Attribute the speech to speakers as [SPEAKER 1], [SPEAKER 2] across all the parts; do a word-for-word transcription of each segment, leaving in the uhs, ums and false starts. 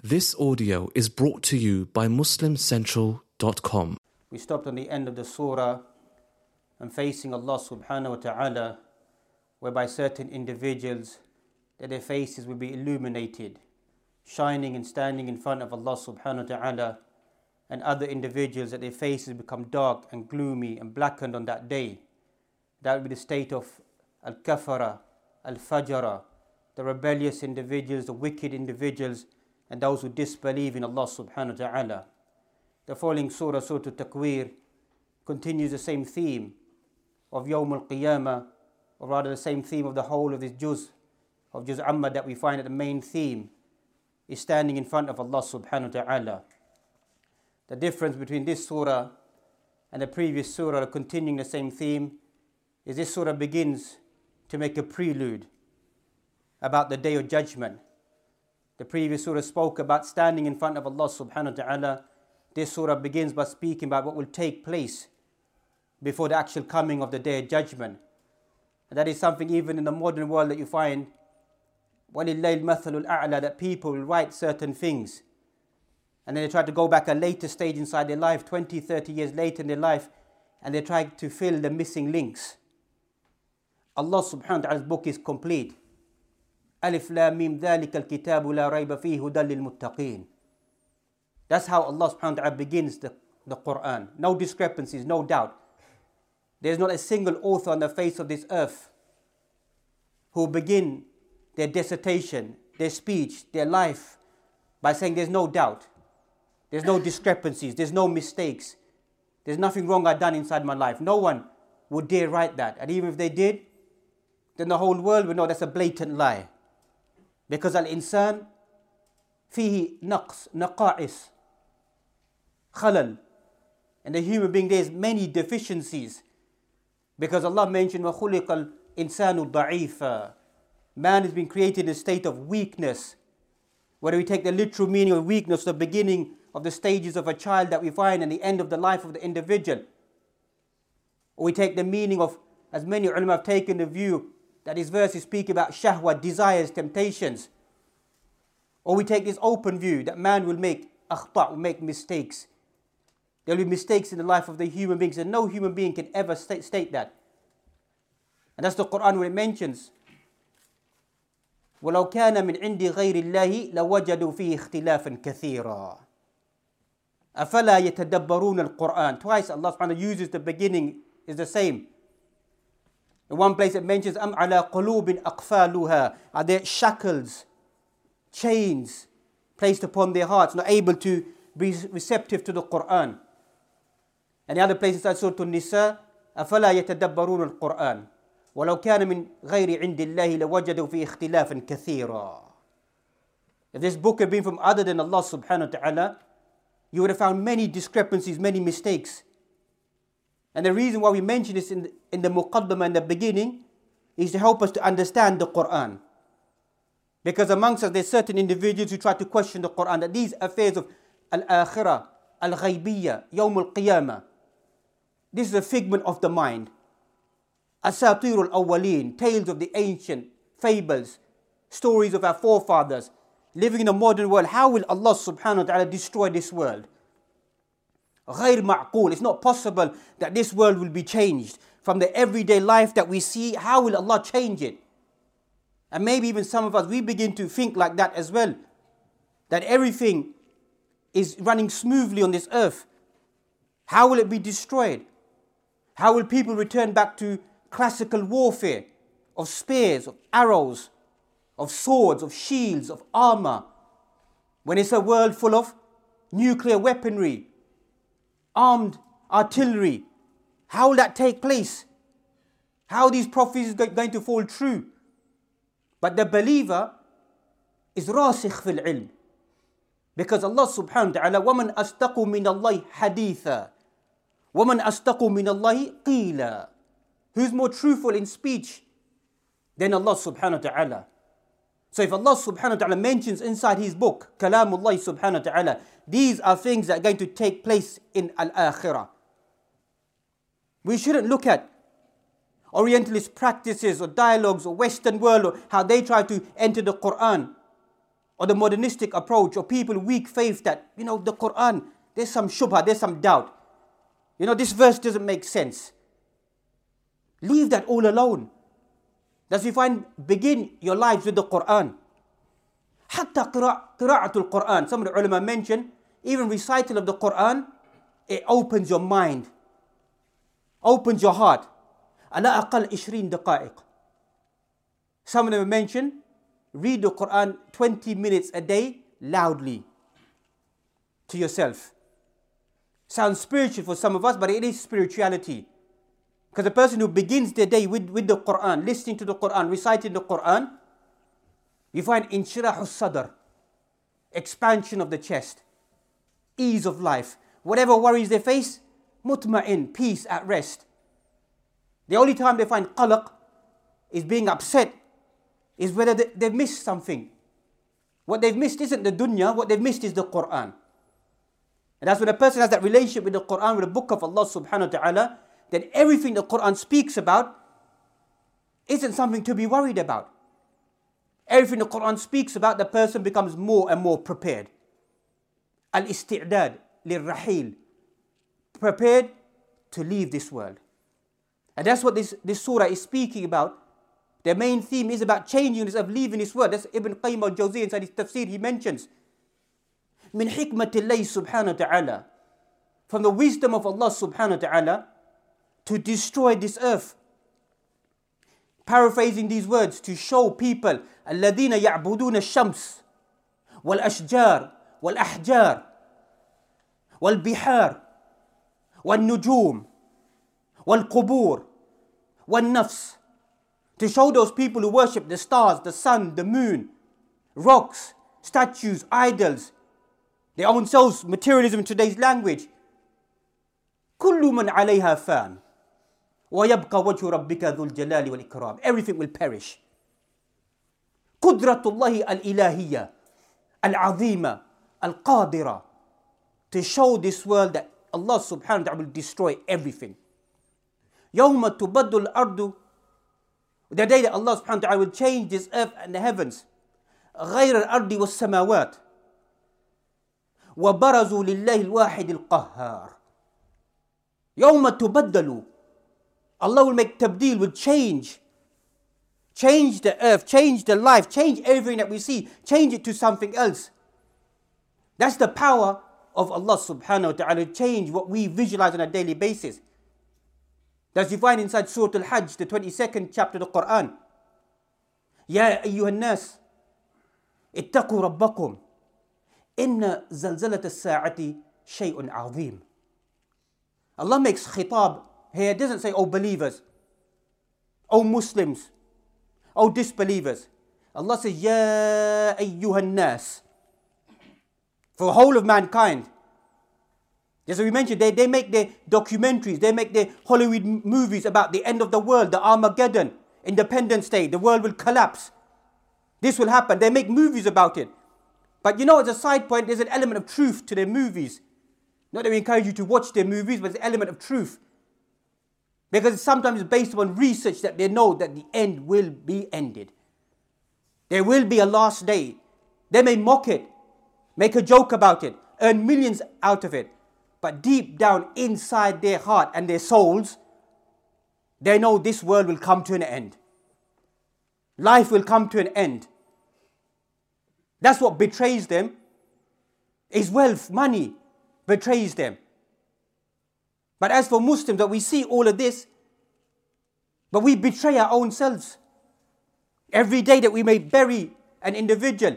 [SPEAKER 1] This audio is brought to you by muslim central dot com.
[SPEAKER 2] We stopped on the end of the surah and facing Allah subhanahu wa ta'ala, whereby certain individuals, that their faces will be illuminated, shining and standing in front of Allah subhanahu wa ta'ala, and other individuals that their faces become dark and gloomy and blackened on that day. That will be the state of al-kafara, al-fajara, the rebellious individuals, the wicked individuals, and those who disbelieve in Allah subhanahu wa ta'ala. The following surah, Surah Takwir, continues the same theme of Yawm al-Qiyamah, or rather the same theme of the whole of this juz, of Juz Amma, that we find that the main theme is standing in front of Allah subhanahu wa ta'ala. The difference between this surah and the previous surah, continuing the same theme, is this surah begins to make a prelude about the day of judgment. The previous surah spoke about standing in front of Allah subhanahu wa ta'ala. This surah begins by speaking about what will take place before the actual coming of the day of judgment. And that is something even in the modern world that you find, وَلِلَّهِ الْمَثَلُ الْأَعْلَى, that people will write certain things and then they try to go back a later stage inside their life, twenty, thirty years later in their life, and they try to fill the missing links. Allah subhanahu wa ta'ala's book is complete. Alif Lam Mim ذَلِكَ الْكِتَابُ لَا رَيْبَ فِيهِ هُدًى لِلْمُتَّقِينَ. That's how Allah subhanahu wa ta'ala begins the, the Quran. No discrepancies, no doubt. There's not a single author on the face of this earth who begin their dissertation, their speech, their life by saying there's no doubt, there's no discrepancies, there's no mistakes, there's nothing wrong I've done inside my life. No one would dare write that. And even if they did, then the whole world would know that's a blatant lie. Because al-insan fihi naqs, naqa'is, khalal. And the human being, there's many deficiencies. Because Allah mentioned, وَخُلِقَ الْإِنسَانُ ضَعِيفًا. Man has been created in a state of weakness. Whether we take the literal meaning of weakness, the beginning of the stages of a child that we find and the end of the life of the individual. Or we take the meaning of, as many ulama have taken the view, that this verse is speaking about shahwa, desires, temptations. Or we take this open view that man will make akhta', will make mistakes. There will be mistakes in the life of the human beings, and no human being can ever state, state that. And that's the Quran when it mentions, وَلَوْ كَانَ مِنْ عِنْدِ غَيْرِ اللَّهِ لَوَجَدُوا فِيهِ اخْتِلَافًا كَثِيرًا أَفَلَا يَتَدَبَّرُونَ الْقُرْآنَ. Twice Allah subhanahu wa ta'ala uses the beginning is the same. In one place it mentions, أَمْ عَلَى قُلُوبٍ أَقْفَالُهَا. Are there shackles, chains placed upon their hearts, not able to be receptive to the Quran? And the other place is Surah An-Nisa, أَفَلَا يَتَدَبَّرُونَ الْقُرْآنَ وَلَوْ كَانَ مِنْ غَيْرِ عِنْدِ اللَّهِ لَوَجَدُوا فِي اخْتِلَافًا كَثِيرًا. If this book had been from other than Allah subhanahu wa ta'ala, you would have found many discrepancies, many mistakes. And the reason why we mention this in the, in the muqaddamah in the beginning is to help us to understand the Quran. Because amongst us there's certain individuals who try to question the Quran, that these affairs of al-akhirah, al-ghaybiyya, yawm al-qiyamah, this is a figment of the mind. Asatir al-awwaleen, tales of the ancient, fables, stories of our forefathers. Living in a modern world, how will Allah subhanahu wa ta'ala destroy this world? غير معقول. It's not possible that this world will be changed. From the everyday life that we see, how will Allah change it? And maybe even some of us, we begin to think like that as well. That everything is running smoothly on this earth. How will it be destroyed? How will people return back to classical warfare of spears, of arrows, of swords, of shields, of armor, when it's a world full of nuclear weaponry, armed artillery? How will that take place? How are these prophecies going to fall true? But the believer is rasikh fil ilm. Because Allah subhanahu wa ta'ala, وَمَنْ أَصْدَقُ مِنَ اللَّهِ حَدِيثًا وَمَنْ أَصْدَقُ مِنَ اللَّهِ قِيلًا. Who's more truthful in speech than Allah subhanahu wa ta'ala? So if Allah subhanahu wa ta'ala mentions inside His book, Kalamullah subhanahu wa ta'ala, these are things that are going to take place in al-akhirah. We shouldn't look at Orientalist practices or dialogues or Western world or how they try to enter the Quran or the modernistic approach, or people with weak faith that, you know, the Quran, there's some shubha, there's some doubt. You know, this verse doesn't make sense. Leave that all alone. That's why you find, begin your lives with the Quran. Hatta qira'atul Quran. Some of the ulama mention, even recital of the Quran, it opens your mind, opens your heart. Ala aqal ishrin daqa'iq. Some of them mention, read the Quran twenty minutes a day loudly to yourself. Sounds spiritual for some of us, but it is spirituality. Because a person who begins their day with, with the Quran, listening to the Quran, reciting the Quran, you find inshirahus sadr, expansion of the chest, ease of life. Whatever worries they face, mutma'in, peace, at rest. The only time they find qalaq is being upset is whether they, they've missed something. What they've missed isn't the dunya, what they've missed is the Quran. And that's when a person has that relationship with the Quran, with the book of Allah subhanahu wa ta'ala, then everything the Quran speaks about isn't something to be worried about. Everything the Quran speaks about, the person becomes more and more prepared. Al-isti'dad lil-rahil. Prepared to leave this world. And that's what this, this surah is speaking about. The main theme is about changing this, of leaving this world. That's Ibn Qayyim al-Jawziyya inside his tafsir, he mentions. Min hikmatillahi subhanahu wa ta'ala. From the wisdom of Allah subhanahu wa ta'ala, to destroy this earth. Paraphrasing these words, to show people, الَّذِينَ يَعْبُدُونَ الشَّمْسِ وَالْأَشْجَارِ وَالْأَحْجَارِ وَالْبِحَارِ وَالنُّجُومِ وَالْقُبُورِ وَالنَّفْسِ. To show those people who worship the stars, the sun, the moon, rocks, statues, idols, their own selves, materialism in today's language. كُلُّ مَنْ عَلَيْهَا فَانٍ وَيَبْقَى وَجْهُ رَبِّكَ ذُو الْجَلَالِ وَالْإِكْرَامِ. Everything will perish. قُدْرَةُ اللَّهِ الْإِلَهِيَّةِ الْعَظِيمَةِ الْقَادِرَةِ. To show this world that Allah subhanahu wa ta'ala will destroy everything. يَوْمَ تُبَدُّ الْأَرْضُ. The day that Allah subhanahu wa ta'ala will change this earth and the heavens. غَيْرَ الْأَرْضِ وَالسَّمَاوَاتِ وَبَرَزُوا لِلَّهِ الْوَاحِدِ الْقَهَّارِ. يَوْمَ تُبَدَّلُ. Allah will make tabdeel, will change. Change the earth, change the life, change everything that we see, change it to something else. That's the power of Allah subhanahu wa ta'ala, to change what we visualize on a daily basis. That's you find inside Surah Al-Hajj, the twenty-second chapter of the Quran. Ya ayyuhan nas, ittaqu rabbakum, inna zalzalat as-sa'ati shay'un 'azim. Allah makes khitab here, doesn't say, oh believers, oh Muslims, oh disbelievers. Allah says, Ya ayyuhan nas, for the whole of mankind. As we mentioned, they, they make their documentaries, they make their Hollywood movies about the end of the world, the Armageddon, Independence Day, the world will collapse. This will happen. They make movies about it. But you know, as a side point, there's an element of truth to their movies. Not that we encourage you to watch their movies, but there's an element of truth. Because sometimes it's based upon research that they know that the end will be ended. There will be a last day. They may mock it, make a joke about it, earn millions out of it. But deep down inside their heart and their souls, they know this world will come to an end. Life will come to an end. That's what betrays them. Is wealth, money, betrays them. But as for Muslims, that we see all of this, but we betray our own selves. Every day that we may bury an individual,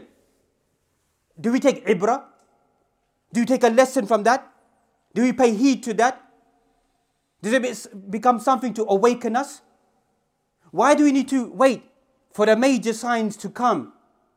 [SPEAKER 2] do we take ibrah? Do we take a lesson from that? Do we pay heed to that? Does it become something to awaken us? Why do we need to wait for the major signs to come?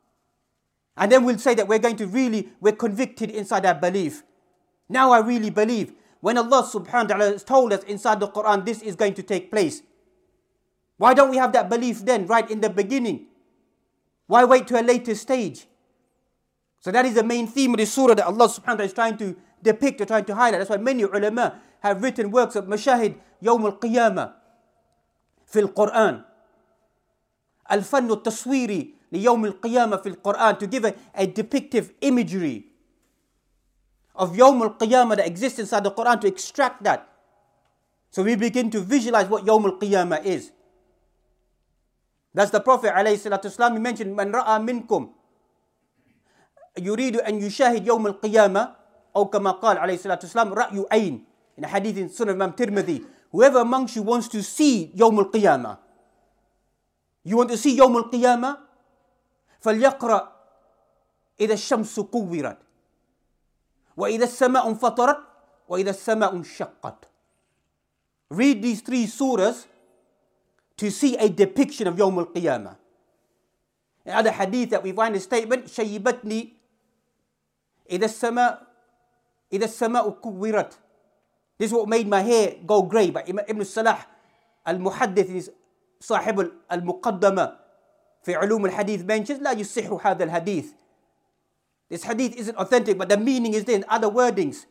[SPEAKER 2] And then we'll say that we're going to really, we're convicted inside our belief. Now I really believe. When Allah subhanahu wa ta'ala has told us inside the Quran, this is going to take place. Why don't we have that belief then, right in the beginning? Why wait to a later stage? So that is the main theme of this surah that Allah subhanahu wa ta'ala is trying to depict or trying to highlight. That's why many ulama have written works of Mashahid Yawm al-Qiyamah fi al-Quran. Al-Fannu al-Taswiri ليوم القيامة في القرآن, to give a, a depictive imagery of Yawm al-Qiyamah that exists inside the Quran, to extract that. So we begin to visualize what Yawm al-Qiyamah is. That's the Prophet ﷺ, he mentioned, من رأى منكم يريد أن يشاهد يوم القيامة أو كما قال عليه الصلاة والسلام رأي عين, in a hadith in Sunan Imam Tirmidhi, whoever amongst you wants to see Yawm al-Qiyamah, you want to see Yawm al-Qiyamah, فليقرأ إذا الشمس كورت وإذا السماء انفطرت وإذا السماء انشقت. Read these three surahs to see a depiction of Yawm al-Qiyamah. In other hadith that we find a statement, شيبتني إذا السماء إذا السماء كورت. This is what made my hair go grey. But Ibn Salah al-Muhaddith, صاحب المقدمة في علوم الحديث, mentions لا يصح هذا الحديث. This hadith isn't authentic, but the meaning is there in other wordings.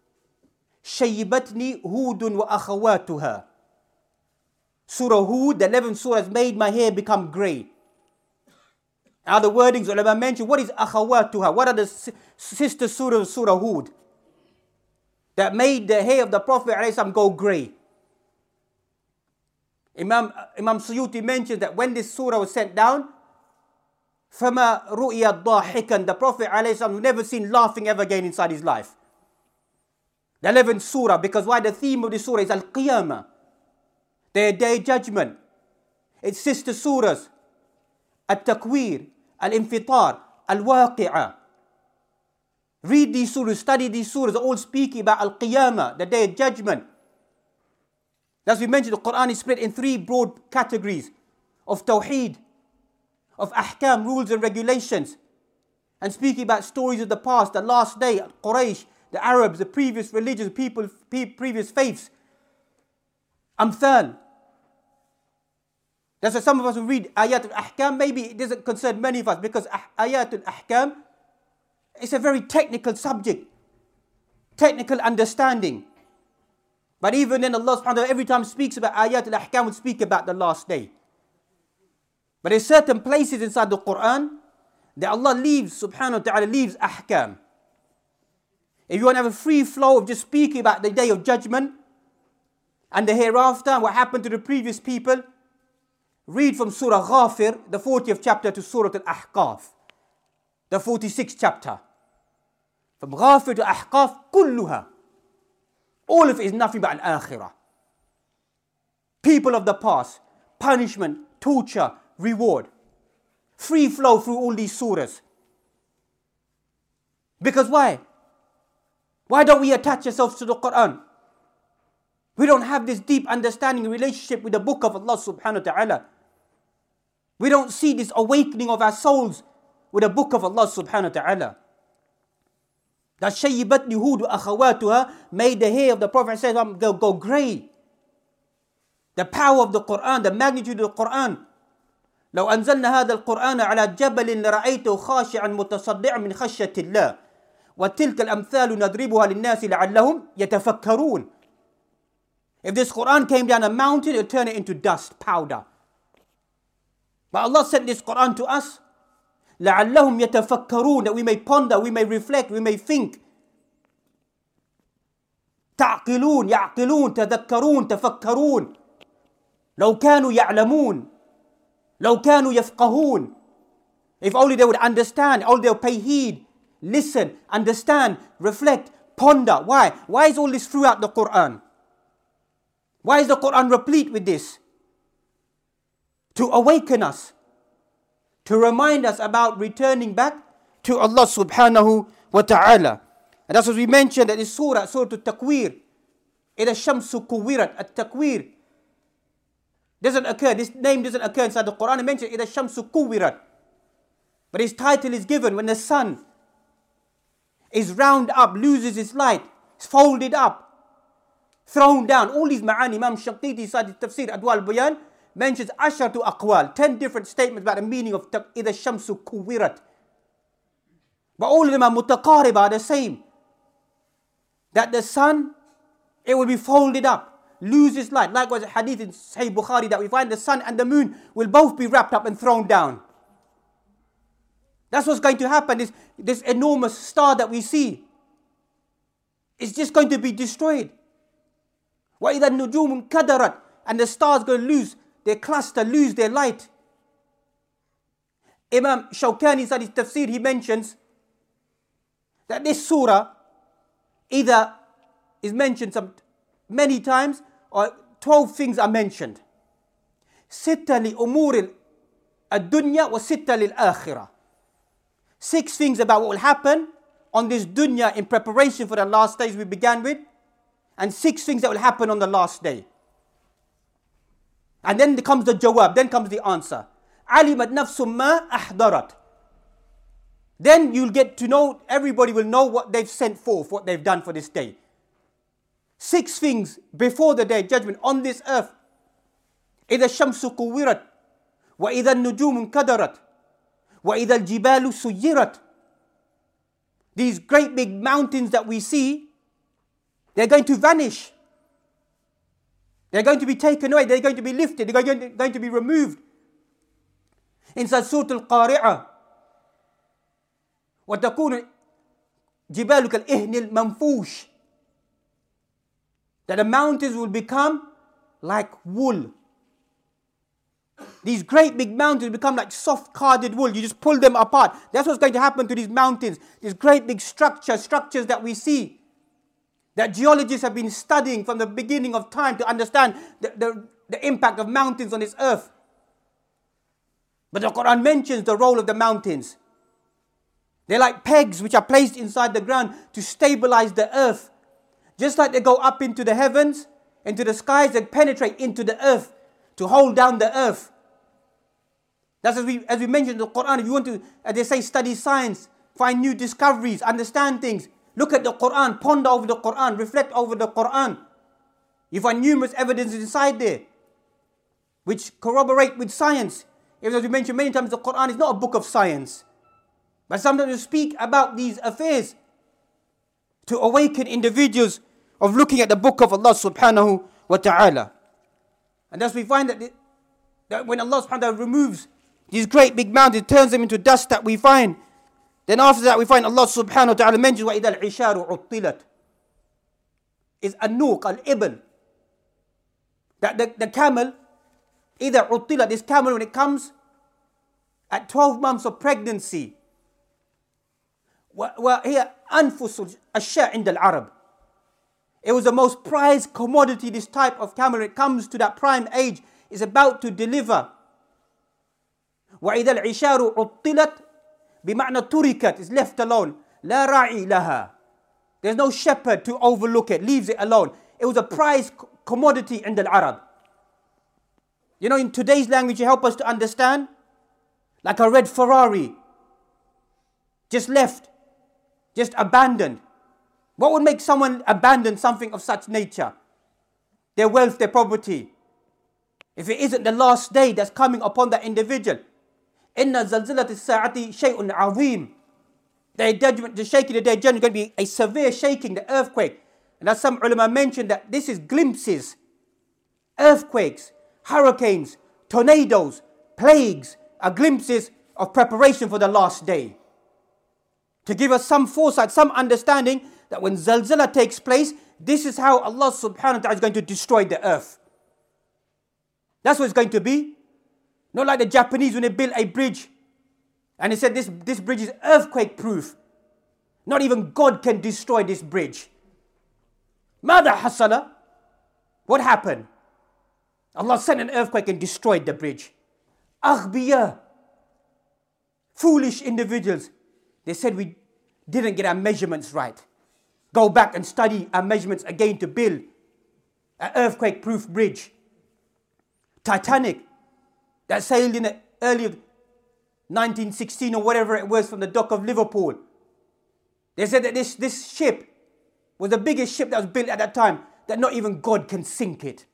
[SPEAKER 2] شيبتني هود وأخواتها. Surah Hud, the eleventh surah, has made my hair become grey. Other wordings, ulama mention, what is akhawatuha? What are the sister surahs of Surah Hud that made the hair of the Prophet ﷺ go grey? Imam, Imam Suyuti mentions that when this surah was sent down, فَمَا رُؤِيَ ضَاحِكًا, the Prophet ﷺ was never seen laughing ever again inside his life. The eleventh surah, because why? The theme of the surah is Al-Qiyamah, the day of judgment. Its sister surahs, At-Takwir, Al-Infitar, Al-Waqi'ah. Read these surahs, study these surahs, all speaking about Al-Qiyamah, the day of judgment. As we mentioned, the Quran is split in three broad categories of Tawheed, of Ahkam, rules and regulations, and speaking about stories of the past, the last day, Quraysh, the Arabs, the previous religions, people, previous faiths, Amthal. That's why some of us will read Ayat al-Ahkam. Maybe it doesn't concern many of us, because Ayat al-Ahkam is a very technical subject, technical understanding. But even then, Allah subhanahu wa ta'ala every time speaks about Ayat al-Ahkam will speak about the last day. But there's certain places inside the Quran that Allah leaves, subhanahu wa ta'ala, leaves Ahkam. If you want to have a free flow of just speaking about the day of judgment and the hereafter and what happened to the previous people, read from Surah Ghafir, the fortieth chapter, to Surah Al-Ahqaf, the forty-sixth chapter. From Ghafir to Ahqaf, kulluha. All of it is nothing but Al-Akhirah. People of the past, punishment, torture, reward. Free flow through all these surahs. Because why? Why don't we attach ourselves to the Quran? We don't have this deep understanding and relationship with the book of Allah subhanahu wa ta'ala. We don't see this awakening of our souls with the book of Allah subhanahu wa ta'ala. That Shayyibatni Hud wa akhawatuha made the hair of the Prophet go, go grey. The power of the Quran, the magnitude of the Quran. لو أنزلنا هذا القرآن على جبل لرأيته خاشعا متصدعا من خشية الله وتلك الأمثال نضربها للناس لعلهم يتفكرون. If this Quran came down a mountain, it would turn it into dust, powder. But Allah sent this Quran to us لعلهم يتفكرون, that we may ponder, we may reflect, we may think. تعقلون يعقلون تذكرون تفكرون لو كانوا يعلمون لو كانوا يفقهون. If only they would understand, only they would pay heed, listen, understand, reflect, ponder. Why? Why is all this throughout the Quran? Why is the Quran replete with this? To awaken us, to remind us about returning back to Allah subhanahu wa ta'ala. And that's what we mentioned that this surah, Surah Al-Takwir, إِذَا الشَّمْسُ كُوِّرَتْ. At-Takwir doesn't occur, this name doesn't occur inside the Quran. It mentions إِذَا الشَّمْسُ كُوِّرَتْ. But his title is given when the sun is round up, loses its light, is folded up, thrown down. All these ma'ani, Imam Shanqiti inside the Tafsir Adwa al-Bayan mentions ashar to aqwal, ten different statements about the meaning of إِذَا الشَّمْسُ كُوِّرَتْ. But all of them are mutaqariba, are the same. That the sun, it will be folded up, lose its light. Likewise, a hadith in Sahih Bukhari that we find the sun and the moon will both be wrapped up and thrown down. That's what's going to happen. This, this enormous star that we see is just going to be destroyed. وَإِذَا النُّجُومُ انْكَدَرَتْ, and the stars going to lose their cluster, lose their light. Imam Shawkani said his tafsir, he mentions that this surah either is mentioned some many times or twelve things are mentioned. ستة لأمور الدنيا وستة للآخرة. Six things about what will happen on this dunya in preparation for the last days we began with, and six things that will happen on the last day. And then comes the jawab, then comes the answer. علمت نفس ما أحضرت. Then you'll get to know, everybody will know what they've sent forth, what they've done for this day. Six things before the day of judgment on this earth. إذا الشمس كورت وإذا النجوم انكدرت وإذا الجبال سيرت. These great big mountains that we see, they're going to vanish. They're going to be taken away. They're going to be lifted. They're going to, going to be removed. Inside Surah Al-Qari'ah, وَتَكُونُ جِبَالُ كَالْإِهْنِ الْمَنْفُوشِ, that the mountains will become like wool. These great big mountains become like soft carded wool. You just pull them apart. That's what's going to happen to these mountains. These great big structures, structures that we see, that geologists have been studying from the beginning of time to understand the, the, the impact of mountains on this earth. But the Quran mentions the role of the mountains. They're like pegs which are placed inside the ground to stabilize the earth. Just like they go up into the heavens, into the skies, they penetrate into the earth to hold down the earth. That's as we, as we mentioned in the Quran. If you want to, as they say, study science, find new discoveries, understand things, look at the Quran, ponder over the Quran, reflect over the Quran. You find numerous evidences inside there which corroborate with science. Even as we mentioned many times, the Quran is not a book of science. But sometimes we speak about these affairs to awaken individuals of looking at the book of Allah subhanahu wa ta'ala. And thus we find that, the, that when Allah subhanahu wa ta'ala removes these great big mountains, turns them into dust that we find, then after that we find Allah subhanahu wa ta'ala mentions وَإِذَا الْعِشَارُ عُطِّلَتْ, is an-nuq, al-ibl. That the, the camel, either عُطِّلَتْ, this camel when it comes at twelve months of pregnancy, وهي أنفس الشاء عند العرب. It was the most prized commodity, this type of camel. When it comes to that prime age, is about to deliver. وَإِذَا الْعِشَارُ عُطِّلَتْ بِمَعْنَى تُرِكَتْ, is left alone. لَا رَاعِي لَهَا, there's no shepherd to overlook it, leaves it alone. It was a prized commodity in the Arab. You know, in today's language, you help us to understand, like a red Ferrari, just left, just abandoned. What would make someone abandon something of such nature? Their wealth, their property. If it isn't the last day that's coming upon that individual. إِنَّ زَلْزِلَةِ السَّاعَةِ شَيْءٌ عَظِيمٌ. The judgment, the shaking of the day of judgment is going to be a severe shaking, the earthquake. And as some ulama mentioned, that this is glimpses, earthquakes, hurricanes, tornadoes, plagues, are glimpses of preparation for the last day. To give us some foresight, some understanding that when zalzala takes place, this is how Allah subhanahu wa ta'ala is going to destroy the earth. That's what it's going to be. Not like the Japanese when they built a bridge and they said this, this bridge is earthquake proof. Not even God can destroy this bridge. Mada hasala? What happened? Allah sent an earthquake and destroyed the bridge. Aghbiya, foolish individuals. They said we didn't get our measurements right. Go back and study our measurements again to build an earthquake-proof bridge. Titanic, that sailed in the early nineteen sixteen or whatever it was from the dock of Liverpool. They said that this, this ship was the biggest ship that was built at that time, that not even God can sink it.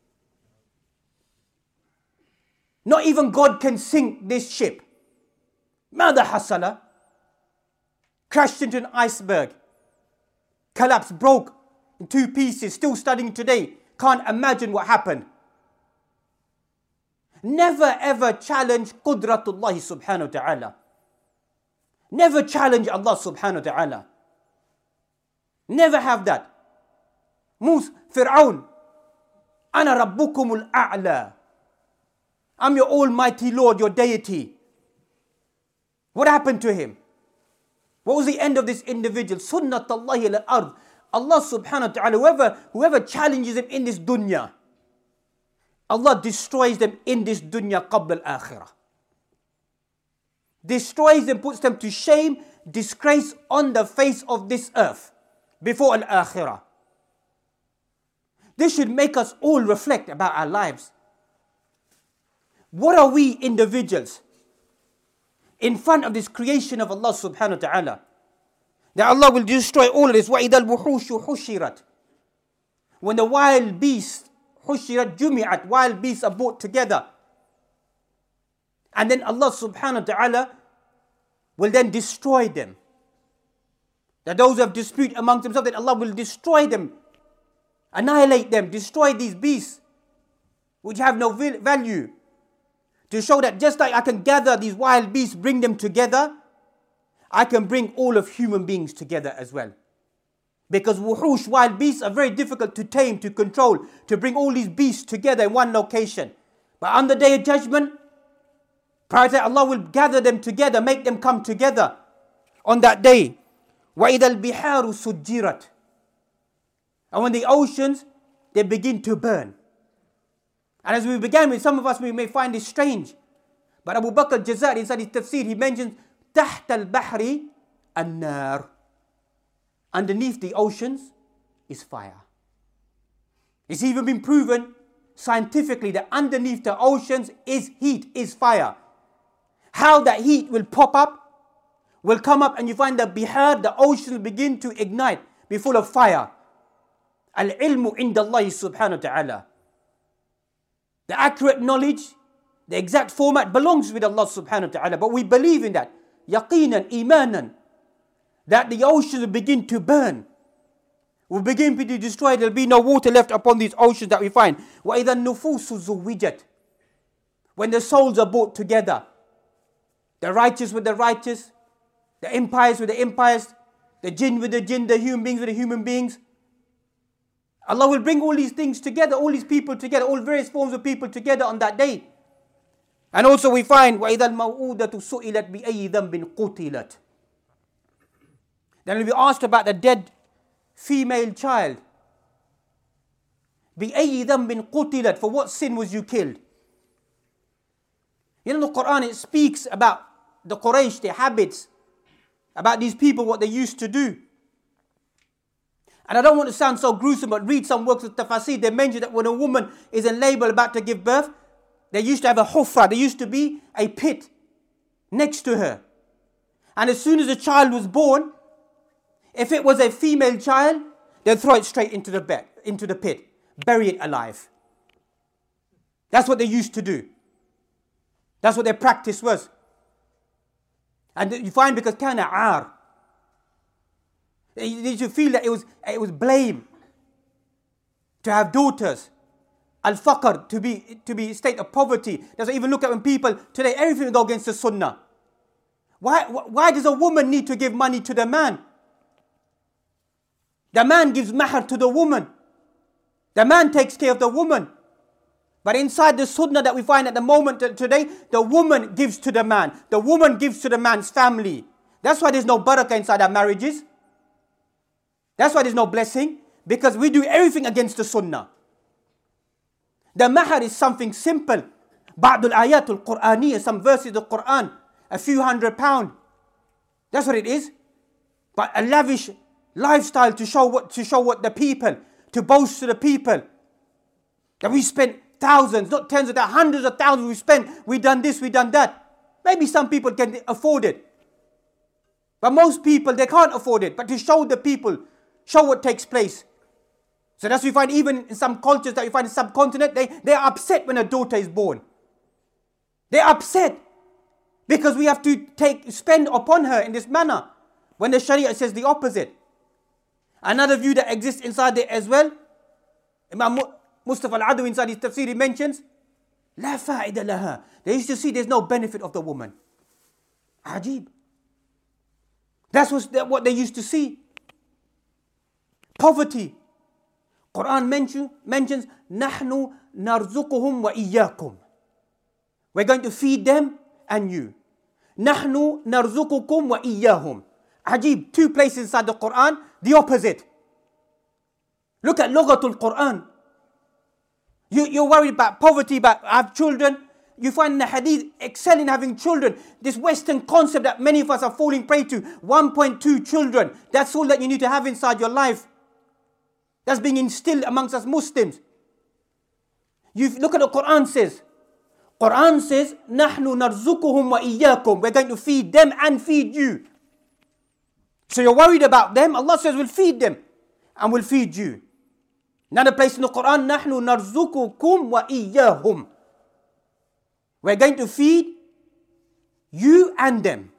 [SPEAKER 2] Not even God can sink this ship. Mada hasala? Crashed into an iceberg. Collapsed, broke in two pieces, still studying today. Can't imagine what happened. Never ever challenge Qudratullahi subhanahu wa ta'ala. Never challenge Allah subhanahu wa ta'ala. Never have that. Musa, Fir'aun, Ana rabbukumul a'la. I'm your almighty Lord, your deity. What happened to him? What was the end of this individual? Sunnatullahi al-ard. Allah subhanahu wa ta'ala, whoever, whoever challenges him in this dunya, Allah destroys them in this dunya qabla al-akhirah. Destroys them, puts them to shame, disgrace on the face of this earth before al-akhirah. This should make us all reflect about our lives. What are we individuals in front of this creation of Allah subhanahu wa ta'ala? That Allah will destroy all of this. وَإِذَا الْوُحُوشُ حُشِّرَتْ. When the wild beasts, حُشِّرَتْ جُمِعَتْ, wild beasts are brought together. And then Allah subhanahu wa ta'ala will then destroy them. That those who have dispute amongst themselves, that Allah will destroy them, annihilate them, destroy these beasts which have no value. To show that just like I can gather these wild beasts, bring them together, I can bring all of human beings together as well. Because wuhush, wild beasts, are very difficult to tame, to control, to bring all these beasts together in one location. But on the Day of Judgment, prior to Allah will gather them together, make them come together on that day. وَإِذَا الْبِحَارُ سُجِّرَتْ. And when the oceans, they begin to burn. And as we began with, some of us we may find this strange. But Abu Bakr Jazari, inside his tafsir, he mentions تحت البحر النار. Underneath the oceans is fire. It's even been proven scientifically that underneath the oceans is heat, is fire. How that heat will pop up, will come up, and you find the bihar, the oceans begin to ignite, be full of fire. Al-ilmu inda Allah subhanahu wa ta'ala. The accurate knowledge, the exact format belongs with Allah subhanahu wa ta'ala. But we believe in that. Yaqinan, imanan. That the oceans will begin to burn. Will begin to be destroyed. There will be no water left upon these oceans that we find. وَإِذَا النُّفُوسُ زُوِّجَتْ. When the souls are brought together. The righteous with the righteous. The empires with the empires. The jinn with the jinn. The human beings with the human beings. Allah will bring all these things together, all these people together, all various forms of people together on that day. And also we find وَإِذَا الْمَوْءُودَةُ سُئِلَتْ بِأَيِّ ذَنْبٍ قُتِلَتْ. Then we'll be asked about the dead female child. بِأَيِّ ذَنْبٍ قُتِلَتْ. For what sin was you killed? You know, the Quran, it speaks about the Quraysh, their habits, about these people, what they used to do. And I don't want to sound so gruesome, but read some works of tafsir. They mention that when a woman is in labor about to give birth, they used to have a hufra. There used to be a pit next to her. And as soon as a child was born, if it was a female child, they'd throw it straight into the bed, into the pit, bury it alive. That's what they used to do. That's what their practice was. And you find because kana ar. They should feel that it was, it was blame to have daughters. Al-faqr, to be to be a state of poverty. That's why even look at when people today, everything will go against the sunnah. Why, why does a woman need to give money to the man? The man gives mahar to the woman. The man takes care of the woman. But inside the sunnah that we find at the moment today, the woman gives to the man. The woman gives to the man's family. That's why there's no barakah inside our marriages. That's why there's no blessing. Because we do everything against the sunnah. The mahar is something simple. Ba'dul ayatul Qur'aniyya, some verses of the Qur'an, a few hundred pound. That's what it is. But a lavish lifestyle to show what to show what the people, to boast to the people. That we spent thousands, not tens of thousands, hundreds of thousands we spent, we done this, we done that. Maybe some people can afford it. But most people, they can't afford it. But to show the people, show what takes place. So that's what we find even in some cultures that we find in the subcontinent, they, they are upset when a daughter is born. They're upset because we have to take spend upon her in this manner when the Sharia says the opposite. Another view that exists inside there as well, Imam Mustafa al-Adawi inside his tafsir, he mentions, La fa'ida laha. They used to see there's no benefit of the woman. Ajib. That's what they used to see. Poverty. Quran mention, mentions, نَحْنُ نَرْزُقُهُمْ وَإِيَّاكُمْ. We're going to feed them and you. نَحْنُ نَرْزُقُكُمْ وَإِيَّاهُمْ. Ajib, two places inside the Quran, the opposite. Look at Lughatul Quran. You, you're worried about poverty, about have children. You find in the hadith, excel in having children. This Western concept that many of us are falling prey to. one point two children. That's all that you need to have inside your life. That's being instilled amongst us Muslims. You look at what the Quran says. Quran says, نَحْنُ نَرْزُقُهُمْ وَإِيَّاكُمْ. We're going to feed them and feed you. So you're worried about them. Allah says we'll feed them and we'll feed you. Another place in the Quran, نَحْنُ نَرْزُقُكُمْ وَإِيَّاهُمْ. We're going to feed you and them.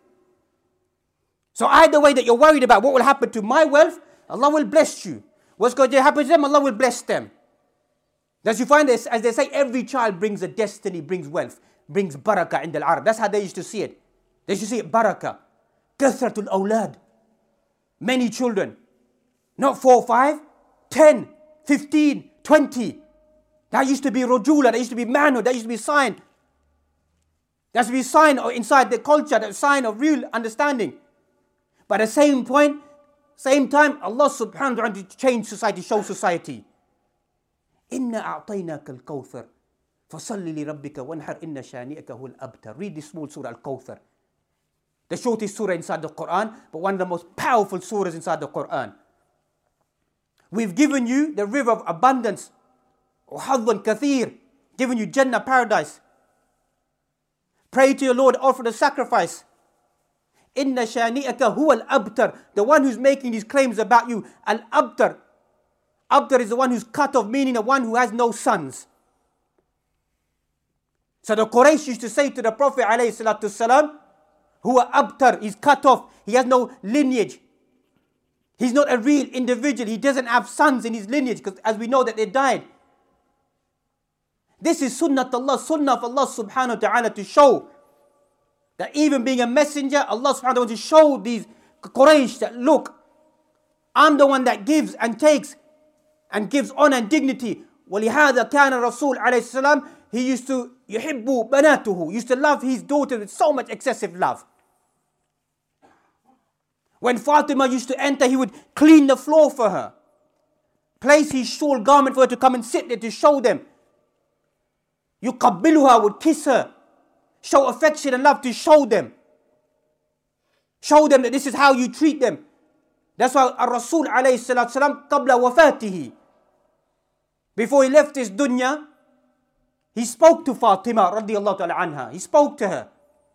[SPEAKER 2] So either way that you're worried about what will happen to my wealth, Allah will bless you. What's going to happen to them, Allah will bless them. As you find this, as they say, every child brings a destiny, brings wealth, brings barakah in the Arab. That's how they used to see it. They used to see it barakah. Kathratul awlad. Many children. Not four, five, ten, fifteen, twenty. That used to be rojula, that used to be manhood, that used to be sign. That used to be sign inside the culture, that sign of real understanding. But at the same point, same time, Allah subhanahu wa ta'ala to change society, show society. Inna a'tainaka al-kawthar. Fasalli li rabbika wanhar inna shani'aka huwal abtar. Read this small surah al-Kawthar. The shortest surah inside the Quran, but one of the most powerful surahs inside the Quran. We've given you the river of abundance. Uhadhan kathir. Given you Jannah, paradise. Pray to your Lord, offer the sacrifice. Inna shani'aka huwal abtar. The one who's making these claims about you. Al-abtar. Abtar is the one who's cut off, meaning the one who has no sons. So the Quraysh used to say to the Prophet alayhi salatu salam, huwa abtar, he's cut off, he has no lineage. He's not a real individual, he doesn't have sons in his lineage, because as we know that they died. This is sunnat Allah, sunnah of Allah subhanahu wa ta'ala to show that even being a messenger, Allah subhanahu wa ta'ala wants to show these Quraysh that look, I'm the one that gives and takes and gives honor and dignity. وَلِهَذَا كَانَ الرَّسُولُ عَلَيْهِ السَّلَامُ. He used to يُحِبُّ بَنَاتُهُ. Used to love his daughter with so much excessive love. When Fatima used to enter, he would clean the floor for her. Place his shawl garment for her to come and sit there to show them. يُقَبِّلُهَا, would kiss her. Show affection and love to show them. Show them that this is how you treat them. That's why Ar-Rasul alayhi salatu salam, qabla wafatihi. Before he left this dunya, he spoke to Fatima radiyallahu ta'ala anha. He spoke to her.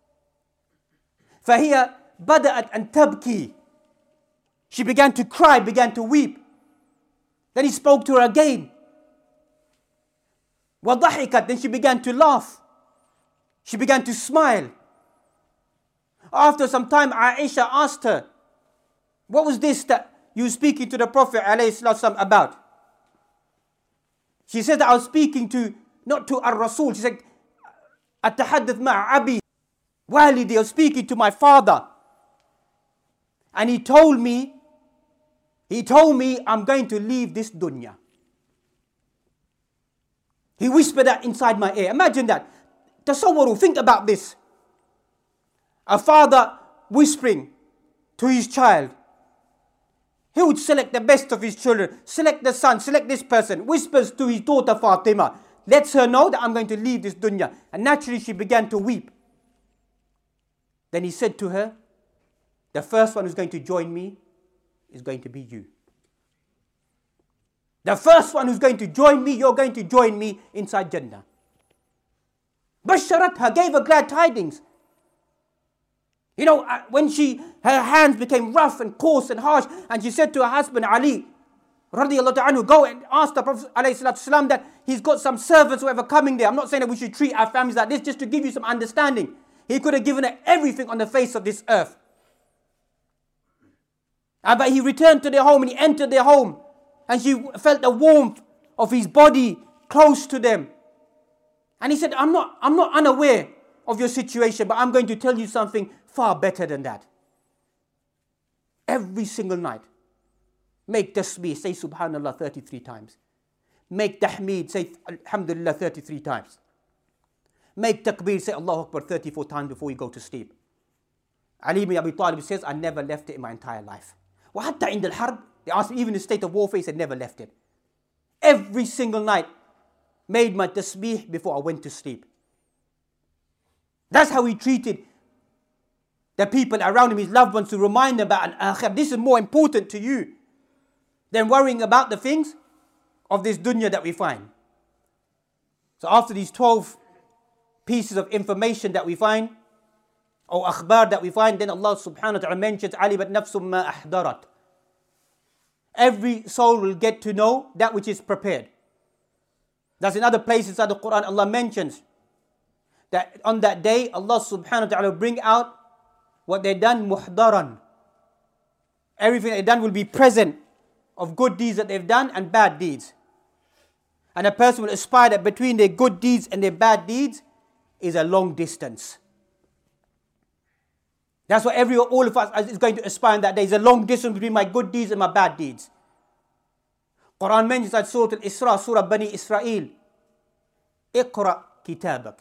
[SPEAKER 2] فَهِيَ بَدَأَتْ أَن تَبْكِي. She began to cry, began to weep. Then he spoke to her again. وَضَحِكَتْ. Then she began to laugh. She began to smile. After some time, Aisha asked her, what was this that you were speaking to the Prophet ﷺ about? She said that I was speaking to, not to Ar-Rasul. She said, أَتَحَدَّثْ مَعَ أَبِي Walidi, I was speaking to my father. And he told me, he told me I'm going to leave this dunya. He whispered that inside my ear. Imagine that. Tasawwaru, think about this. A father whispering to his child. He would select the best of his children, select the son, select this person, whispers to his daughter Fatima, lets her know that I'm going to leave this dunya. And naturally she began to weep. Then he said to her, the first one who's going to join me is going to be you. The first one who's going to join me, you're going to join me inside Jannah. Basharatha, gave her glad tidings. You know, when she, her hands became rough and coarse and harsh, and she said to her husband Ali, radiyallahu ta'ala, go and ask the Prophet alayhi salatu salam that he's got some servants who are coming there. I'm not saying that we should treat our families like this, just to give you some understanding. He could have given her everything on the face of this earth. Uh, but he returned to their home and he entered their home, and she felt the warmth of his body close to them. And he said, I'm not, I'm not unaware of your situation, but I'm going to tell you something far better than that. Every single night. Make tasbih, say subhanallah thirty-three times. Make tahmeed, say alhamdulillah thirty-three times. Make takbir, say Allahu Akbar thirty-four times before you go to sleep. Ali ibn Abi Talib says, I never left it in my entire life. وَحَتَّى عِنْدَ الْحَرْبِ, they asked me, even in a state of warfare, he said, never left it. Every single night, made my tasbih before I went to sleep. That's how he treated the people around him, his loved ones, to remind them about al-akhirah. This is more important to you than worrying about the things of this dunya that we find. So after these twelve pieces of information that we find, or akhbar that we find, then Allah subhanahu wa ta'ala mentions, alibat nafsum ma ahdarat. Every soul will get to know that which is prepared. That's in other places inside the Quran, Allah mentions that on that day, Allah subhanahu wa ta'ala will bring out what they've done muhdaran. Everything they've done will be present of good deeds that they've done and bad deeds. And a person will aspire that between their good deeds and their bad deeds is a long distance. That's what every all of us is going to aspire in that day. There's a long distance between my good deeds and my bad deeds. Quran mentions that Surah Al-Isra, Surah Bani Israel. Iqra kitabak.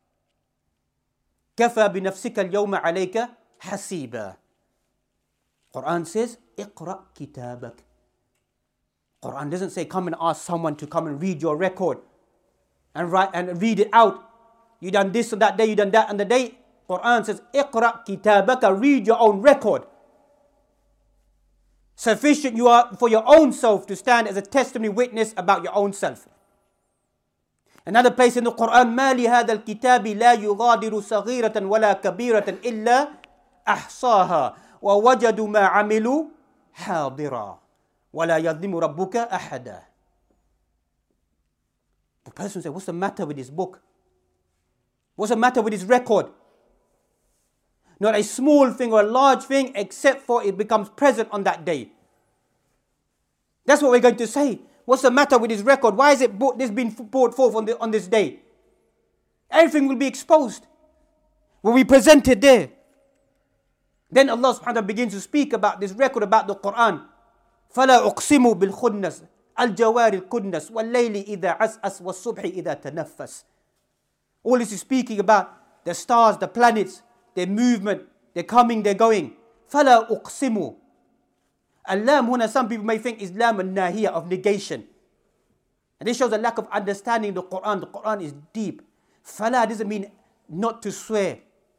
[SPEAKER 2] Kafa binafsika al-yawma alayka hasiba. Quran says, Iqra kitabak. Quran doesn't say, come and ask someone to come and read your record and write and read it out. You done this on that day, you done that on the day. Quran says, Iqra kitabaka, read your own record. Sufficient you are for your own self to stand as a testimony witness about your own self. Another place in the Quran, ما لهذا الكتاب لا يغادر صغيرة ولا كبيرة إلا أحصاها ووجدوا ما عملوا حاضرا ولا يظلم ربك أحدا. The person said, what's the matter with this book? What's the matter with his record? Not a small thing or a large thing, except for it becomes present on that day. That's what we're going to say. What's the matter with his record? Why is it brought, this been brought forth on, the, on this day? Everything will be exposed. Will be presented there. Then Allah subhanahu wa ta'ala begins to speak about this record, about the Quran. فَلَا أُقْسِمُ بِالْخُنَّسِ الْجَوَارِ الْكُنَّسِ وَاللَّيْلِ إِذَا عَسْأَسْ وَالصُّبْحِ إِذَا تَنَفَّسِ. All this is speaking about the stars, the planets, their movement, they're coming, they're going. فَلَا أُقْسِمُ. Al-lam huna, some people may think, is lam al-nahiyah, of negation. And this shows a lack of understanding of the Quran. The Quran is deep. Fala doesn't mean not to swear.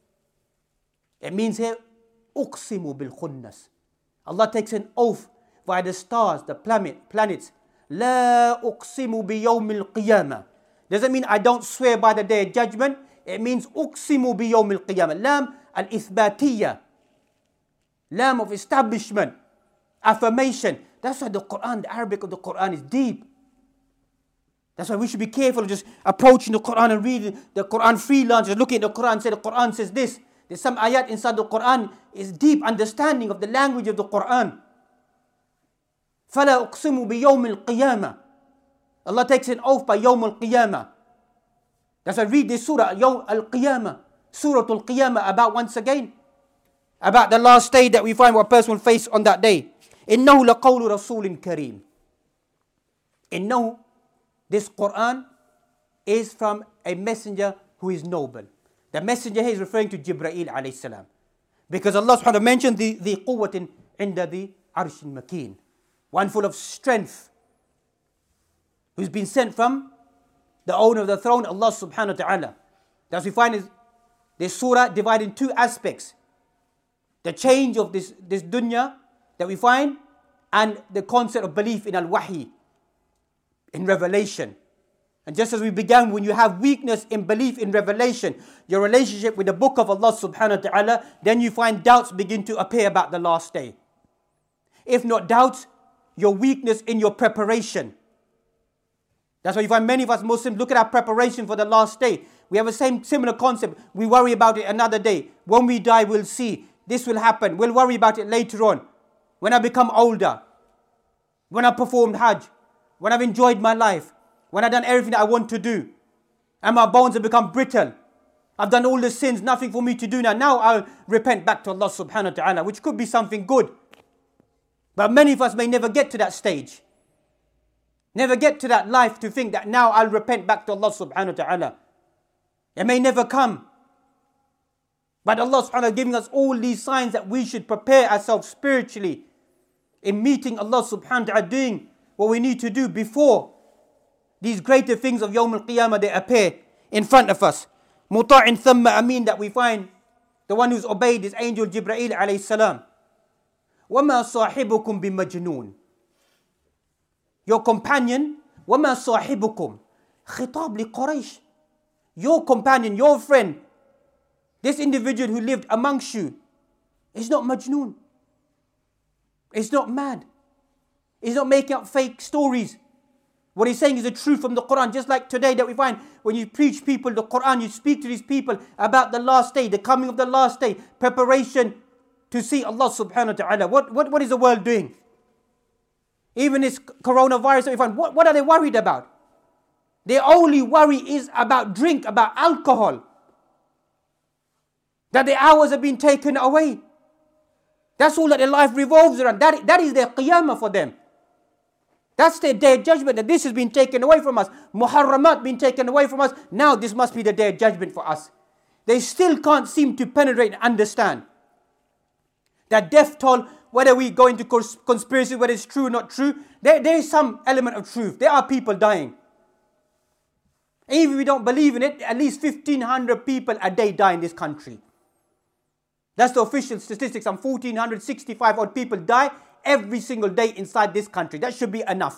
[SPEAKER 2] It means here, uqsimu bil khunnas. Allah takes an oath by the stars, the planet, planets. La uqsimu bi yawm al-qiyamah. Doesn't mean I don't swear by the day of judgment. It means uqsimu bi yawm al-qiyamah. Lam al-ithbatiyah. Lam of establishment. Affirmation. That's why the Quran, the Arabic of the Quran is deep. That's why we should be careful of just approaching the Quran and reading the Quran freelance, just looking at the Quran and say the Quran says this. There's some ayat inside the Quran is deep understanding of the language of the Quran. فَلَا أُقْسِمُ بِيَوْمِ الْقِيَامَةِ. Allah takes an oath by Yawm al-Qiyamah. That's why I read this surah, Yawm al-Qiyamah, Surah al-Qiyamah, about once again, about the last day that we find what a person will face on that day. إِنَّهُ لَقَوْلُ رَسُولٍ كَرِيمٍ. إِنَّهُ, this Quran is from a messenger who is noble. The messenger here is referring to Jibreel alayhi salam. Because Allah subhanahu wa ta'ala mentioned the, the quwwatin inda the arshin makeen. One full of strength. Who's been sent from the owner of the throne, Allah subhanahu wa ta'ala. Thus we find is this surah divided in two aspects. The change of this, this dunya that we find, and the concept of belief in al-wahi, in revelation. And just as we began, when you have weakness in belief in revelation, your relationship with the book of Allah subhanahu wa ta'ala, then you find doubts begin to appear about the last day. If not doubts, your weakness in your preparation. That's why you find many of us Muslims look at our preparation for the last day. We have the same similar concept. We worry about it another day. When we die, we'll see. This will happen. We'll worry about it later on. When I become older. When I performed Hajj. When I've enjoyed my life. When I've done everything I want to do. And my bones have become brittle. I've done all the sins. Nothing for me to do now. Now I'll repent back to Allah subhanahu wa ta'ala. Which could be something good. But many of us may never get to that stage. Never get to that life to think that now I'll repent back to Allah subhanahu wa ta'ala. It may never come. But Allah subhanahu wa ta'ala is giving us all these signs that we should prepare ourselves spiritually in meeting Allah subhanahu wa ta'ala, doing what we need to do before these greater things of Yawm al-Qiyamah, they appear in front of us. Muta'in thamma amin, that we find the one who's obeyed is angel Jibreel alayhi salam. وَمَا صَاحِبُكُمْ بِمَجْنُونَ. Your companion, وَمَا صَاحِبُكُمْ. خِطَابْ لِقُرَيْشٍ. Your companion, your friend, this individual who lived amongst you, is not majnoon. It's not mad. He's not making up fake stories. What he's saying is the truth from the Quran. Just like today that we find when you preach people the Quran, you speak to these people about the last day, the coming of the last day, preparation to see Allah subhanahu wa ta'ala. What, what, what is the world doing? Even this coronavirus that we find, what, what are they worried about? Their only worry is about drink, about alcohol. That their hours have been taken away. That's all that their life revolves around. That, that is their qiyamah for them. That's their day of judgment, that this has been taken away from us. Muharramat been taken away from us. Now this must be the day of judgment for us. They still can't seem to penetrate and understand that death toll, whether we go into conspiracy, whether it's true or not true, there, there is some element of truth. There are people dying. Even if we don't believe in it, at least fifteen hundred people a day die in this country. That's the official statistics. Some one thousand four hundred sixty-five odd people die every single day inside this country. That should be enough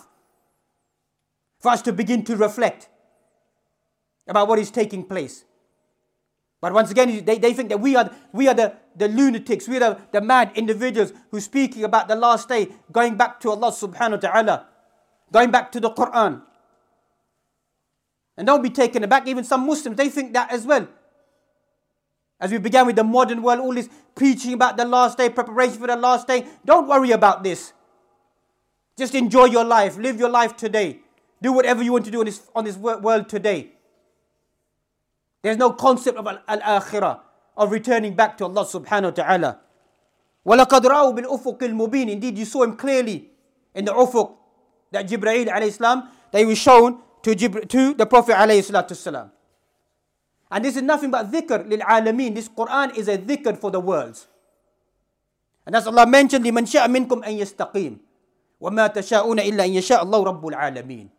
[SPEAKER 2] for us to begin to reflect about what is taking place. But once again, they, they think that we are, we are the, the lunatics, we are the, the mad individuals who are speaking about the last day, going back to Allah subhanahu wa ta'ala, going back to the Quran. And don't be taken aback, even some Muslims, they think that as well. As we began with the modern world, all this preaching about the last day, preparation for the last day. Don't worry about this. Just enjoy your life. Live your life today. Do whatever you want to do on this, on this world today. There's no concept of al-akhirah, of returning back to Allah subhanahu wa ta'ala. وَلَقَدْ رَأَوْا بِالْأُفُقِ الْمُبِينِ. Indeed, you saw him clearly in the ufuq, that Jibreel alayhi salam, that he was shown to, Jibra- to the Prophet alayhi salatu salam. And this is nothing but dhikr lil alameen. This Quran is a dhikr for the worlds. And as Allah mentioned, لِمَنْ شَاءَ مِنْكُمْ أَنْ يَسْتَقِيمُ وَمَا تَشَاءُونَ إِلَّا أَنْ يَشَاءَ اللَّهُ رَبُّ الْعَالَمِينَ.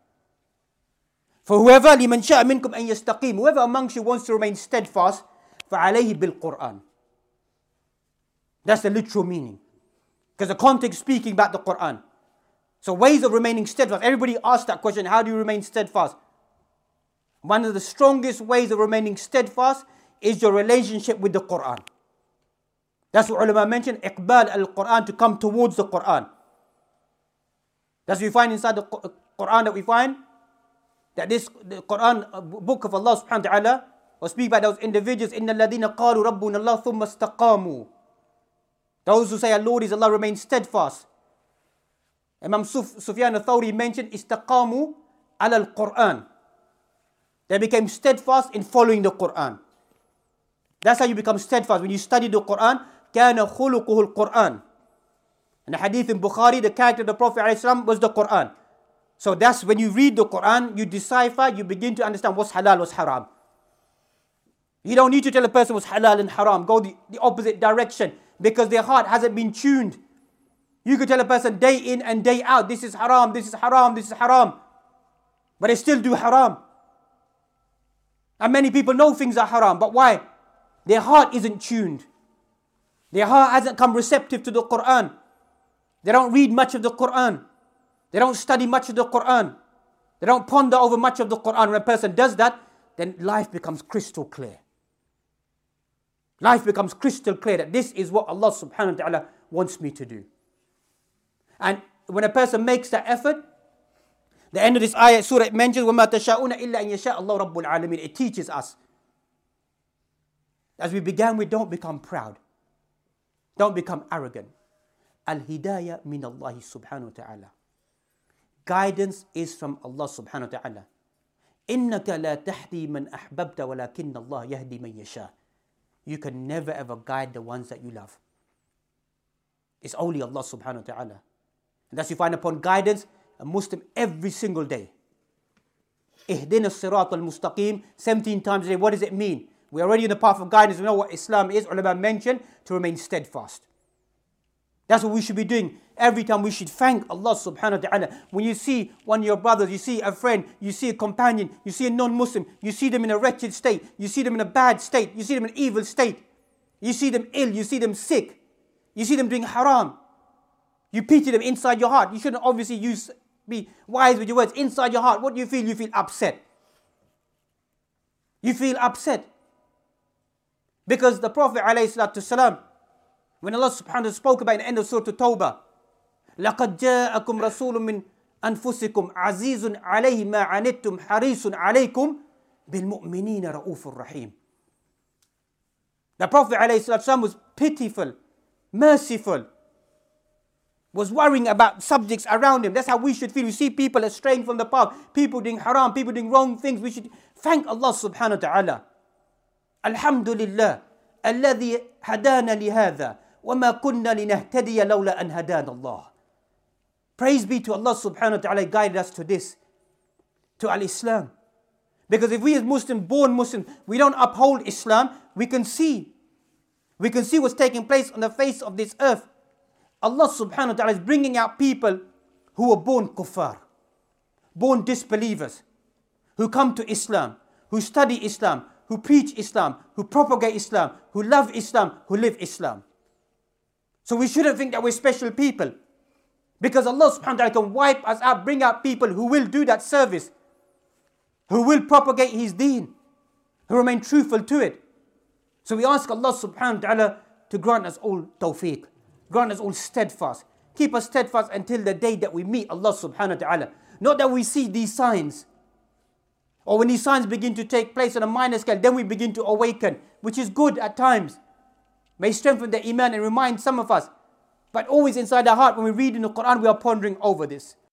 [SPEAKER 2] For whoever, لِمَنْ شَاءَ مِنْكُمْ أَنْ يَسْتَقِيمُ, whoever amongst you wants to remain steadfast, فَعَلَيْهِ بِالْقُرْآنِ. That's the literal meaning. Because the context is speaking about the Quran. So ways of remaining steadfast. Everybody asks that question, how do you remain steadfast? One of the strongest ways of remaining steadfast is your relationship with the Quran. That's what ulama mentioned, iqbal al-Quran, to come towards the Quran. That's what we find inside the Quran, that we find that this the Quran, book of Allah subhanahu wa ta'ala, will speak about those individuals, إِنَّ الَّذِينَ قَالُوا رَبُّنَا اللَّهُ ثُمَّ اسْتَقَامُوا. Those who say our Lord is Allah remain steadfast. Imam Suf, Sufyan al-Thawri mentioned, istaqamu ala al-Quran. They became steadfast in following the Quran. That's how you become steadfast. When you study the Quran, كَانَ خُلُقُهُ الْقُرْآنِ. In the hadith in Bukhari, the character of the Prophet ﷺ was the Quran. So that's when you read the Quran, you decipher, you begin to understand what's halal, what's haram. You don't need to tell a person what's halal and haram. Go the, the opposite direction, because their heart hasn't been tuned. You could tell a person day in and day out, this is haram, this is haram, this is haram. But they still do haram. And many people know things are haram, but why? Their heart isn't tuned. Their heart hasn't come receptive to the Quran. They don't read much of the Quran. They don't study much of the Quran. They don't ponder over much of the Quran. When a person does that, then life becomes crystal clear. Life becomes crystal clear that this is what Allah subhanahu wa ta'ala wants me to do. And when a person makes that effort, the end of this ayah, surah, it mentions, وَمَا تَشَاءُونَ إِلَّا أَنْ يَشَاءَ اللَّهُ رَبُّ الْعَالَمِينَ. It teaches us. As we began with, don't become proud. Don't become arrogant. Al-hidayah min Allah subhanahu wa ta'ala. Guidance is from Allah subhanahu wa ta'ala. إِنَّكَ لَا تَحْدِي مَنْ أَحْبَبْتَ وَلَكِنَّ اللَّهَ يَهْدِي مَنْ يَشَاءُ. You can never ever guide the ones that you love. It's only Allah subhanahu wa ta'ala. And thus you find upon guidance a Muslim every single day. Ihdina as-sirat al-mustaqim, seventeen times a day. What does it mean? We're already in the path of guidance. We know what Islam is. Ulama mentioned to remain steadfast. That's what we should be doing. Every time we should thank Allah subhanahu wa ta'ala. When you see one of your brothers, you see a friend, you see a companion, you see a non-Muslim, you see them in a wretched state, you see them in a bad state, you see them in an evil state, you see them ill, you see them sick, you see them doing haram. You pity them inside your heart. You shouldn't obviously use, be wise with your words. Inside your heart, what do you feel? You feel upset. You feel upset. Because the Prophet ﷺ, when Allah subhanahu wa ta'ala spoke about in the end of Surah Tawbah, لَقَدْ جَاءَكُمْ رَسُولٌ مِّنْ أَنفُسِكُمْ عَزِيزٌ عَلَيْهِ مَا عَنِتُّمْ حَرِيصٌ عَلَيْكُمْ بِالْمُؤْمِنِينَ رَؤُوفٌ رَحِيمٌ. The Prophet ﷺ was pitiful, merciful, was worrying about subjects around him. That's how we should feel. We see people straying from the path, people doing haram, people doing wrong things. We should thank Allah subhanahu wa ta'ala. Alhamdulillah, alladhi hadana lihadha, wa ma kunna linahtadiya lawla an hadana Allah. Praise be to Allah subhanahu wa ta'ala, guided us to this, to al-Islam. Because if we as Muslims, born Muslims, we don't uphold Islam, we can see. We can see what's taking place on the face of this earth. Allah subhanahu wa ta'ala is bringing out people who were born kuffar, born disbelievers, who come to Islam, who study Islam, who preach Islam, who propagate Islam, who love Islam, who live Islam. So we shouldn't think that we're special people. Because Allah subhanahu wa ta'ala can wipe us out, bring out people who will do that service, who will propagate His deen, who remain truthful to it. So we ask Allah subhanahu wa ta'ala to grant us all tawfiq, grant us all steadfast. Keep us steadfast until the day that we meet Allah subhanahu wa ta'ala. Not that we see these signs, or when these signs begin to take place on a minor scale, then we begin to awaken, which is good at times. May strengthen the iman and remind some of us. But always inside our heart, when we read in the Quran, we are pondering over this.